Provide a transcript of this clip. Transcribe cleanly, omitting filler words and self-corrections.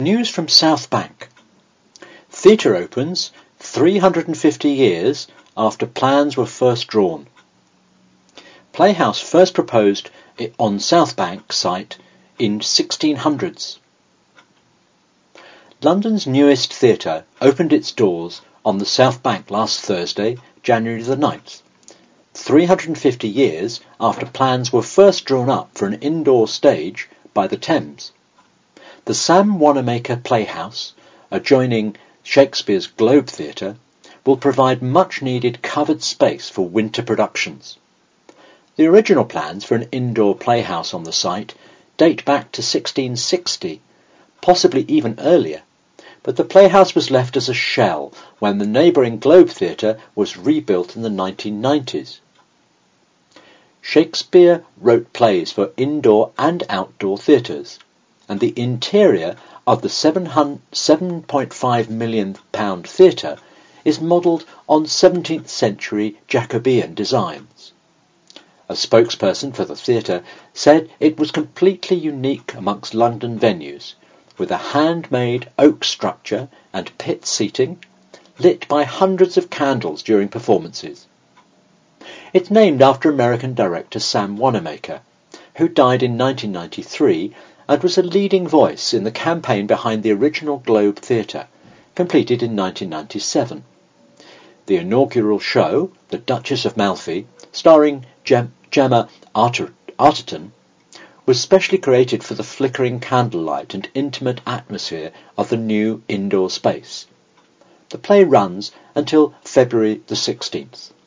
News from South Bank. Theatre opens 350 years after plans were first drawn. Playhouse first proposed on South Bank site in 1600s. London's newest theatre opened its doors on the South Bank last Thursday, January the 9th, 350 years after plans were first drawn up for an indoor stage by the Thames. The Sam Wanamaker Playhouse, adjoining Shakespeare's Globe Theatre, will provide much-needed covered space for winter productions. The original plans for an indoor playhouse on the site date back to 1660, possibly even earlier, but the playhouse was left as a shell when the neighbouring Globe Theatre was rebuilt in the 1990s. Shakespeare wrote plays for indoor and outdoor theatres, and the interior of the £7.5 million theatre is modelled on 17th century Jacobean designs. A spokesperson for the theatre said it was completely unique amongst London venues, with a handmade oak structure and pit seating, lit by hundreds of candles during performances. It's named after American director Sam Wanamaker, who died in 1993 and was a leading voice in the campaign behind the original Globe Theatre, completed in 1997. The inaugural show, The Duchess of Malfi, starring Gemma Arterton, was specially created for the flickering candlelight and intimate atmosphere of the new indoor space. The play runs until February the 16th.